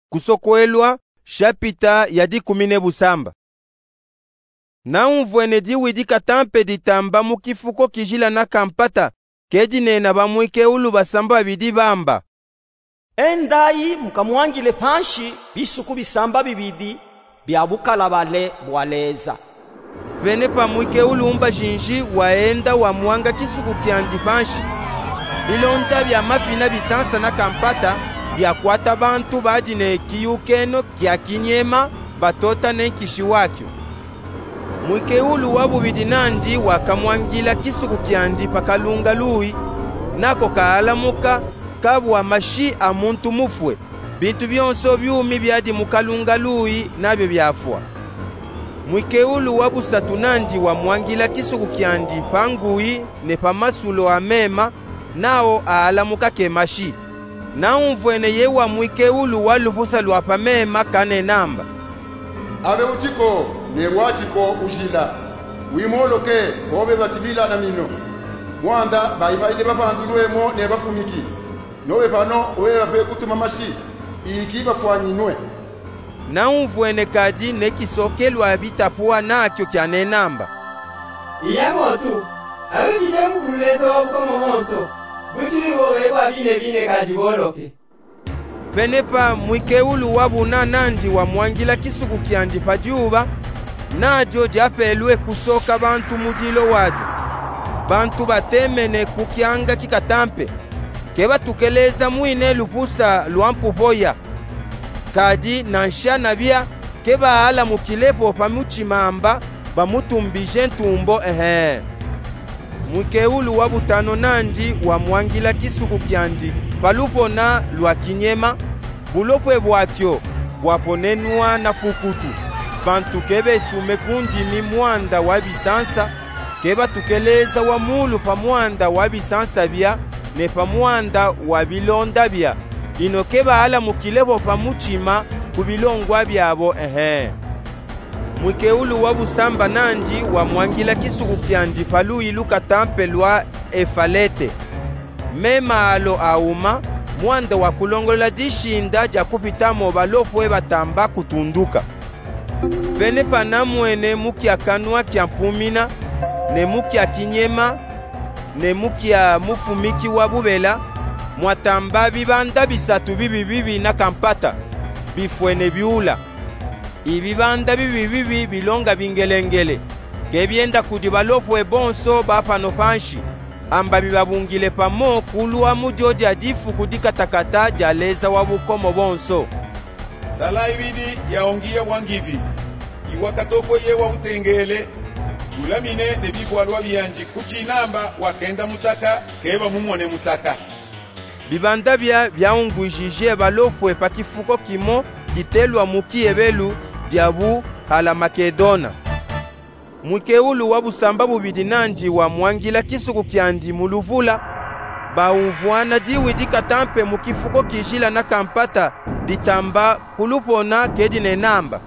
Kusokoelwa chapita ya 17. Na umvwene diwidi katampe ditamba mukifuko kijila na kampata kedinena bamwike ulu basamba babidi bamba. Endayi mukamwangile panshi bisuku bisamba bibidi byabukala bale bwaleza. Bene pamwike ulu umba jinji waenda wa muanga kisuku kiandi panshi. Bilonda bya mafina bisansa na kampata byakwata bantu badine kiyukeno kya kinyema batota nenkishi wakyo. Mwike ulu wabubidi nandi wakamwangila kisuku kiandi pakalunga lui nako kaalamuka kabwa mashi amuntu mufwe bintu byonso byumi byadi mukalunga lui nabyo byafwa. Mwike ulu wabusatu nandi wamwangila kisuku kiandi pangui ne pamasulo amema nao aalamuka kemashi. Na umvwene yewa mwike ulu walupusa lwa pamema kane namba. Abe utiko ne watiko ujila wimoloke bobe batibila na mino mwanda bayibaile babandulwemo ne bafumiki nowe pano we babe kutuma mashi iki bafwanyinwe. Na umvwene kadi ne kisokelwa bitapua nakyo kyane namba. Iyamotu abe bijemu kuleza wabukomo monso butuli wowe bine kadi boloke. Penepa mwike ulu wabuna nandi wa mwangila kisuku kiandi pajuba najo japelwe kusoka bantu mudilo wajo. Bantu batemene kukianga kikatampe keba tukeleza mwine lupusa luampupoya kadi nansha nabia keba ala mukilepo pamuchimamba bamutumbije ntumbo Mwike ulu wabutano nandi wa mwangila kisuku kiandi palupo na lwa kinyema bulopwe bwatyo bwaponenwa na fukutu bantu kebe sume kundimi mwanda wa bisansa keba tukeleza wa mulu pa mwanda wa bisansa bya ne pa mwanda wa bilonda bya ino keba ala mukilebo pa muchima kubilongwa byabo Mwike ulu wabusamba nandi wa mwangila kisuku kiandi palui luka tampe lwa Efalete mema alo auma mwanda wa kulongola dishinda ja kupitamo balopwe batamba kutunduka. Pene panamwene mukia kanwa kya mpumina ne mukia kinyema ne mukia mufumiki wa bubela mwatamba bibanda bisatu bibi na kampata bifwene biula. Ibibanda bibi bilonga bingelengele kebyenda kudi balopwe bonso bapano panshi amba bibabungile pamo kulwa mujoji adifu kudikatakata jaleza wabukomo bonso. Tala ibidi yaongia wangivi iwakatoko yewa utengele ulamine nebifu alwa biyanji kuchinamba wakenda mutaka keba mumone mutaka. Bibanda byaungwijije balopwe pakifuko kimo kitelwa mukiebelu diabu hala Makedona. Mwike ulu wabusamba bubidi nandi wa mwangila kisuku kiandi muluvula baumvwana diwidi katampe mukifuko kijila na kampata ditamba kulupona kedine namba.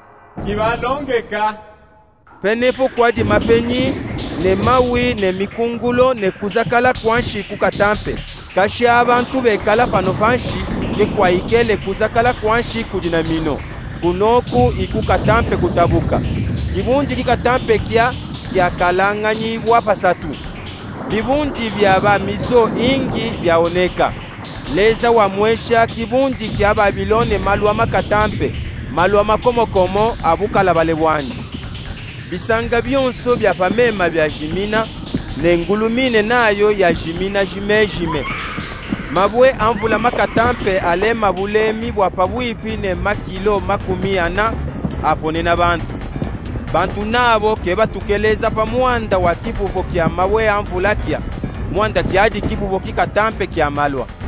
Kibalongeka Penepo kwa di mapenyi ne mawi ne mikungulo ne kuzakala kwanshi kukatampe kashi abantu bekala pano panshi ke kwa ikele kuzakala kwanshi kudina mino kunoku ikukatampe kutabuka. Kibundi kikatampe kia kalanganyi wapasatu. Bibundi byaba miso ingi byaoneka. Leza wa mwesha kibundi kia Babilone malwa makatampe, malwa makomokomo abukala bale bwandi. Bisanga byonso bya pamema bya jimina, nengulumine nayo ya jimina jime. Mabwe anvula makatampe ale mabulemi bwa pabwipi ne makilo makumiana apone na bantu. Bantu nabo keba tukeleza pa mwanda wa kipupo kia mawe anvula kia mwanda kiadi kipupo kikatampe kia malwa.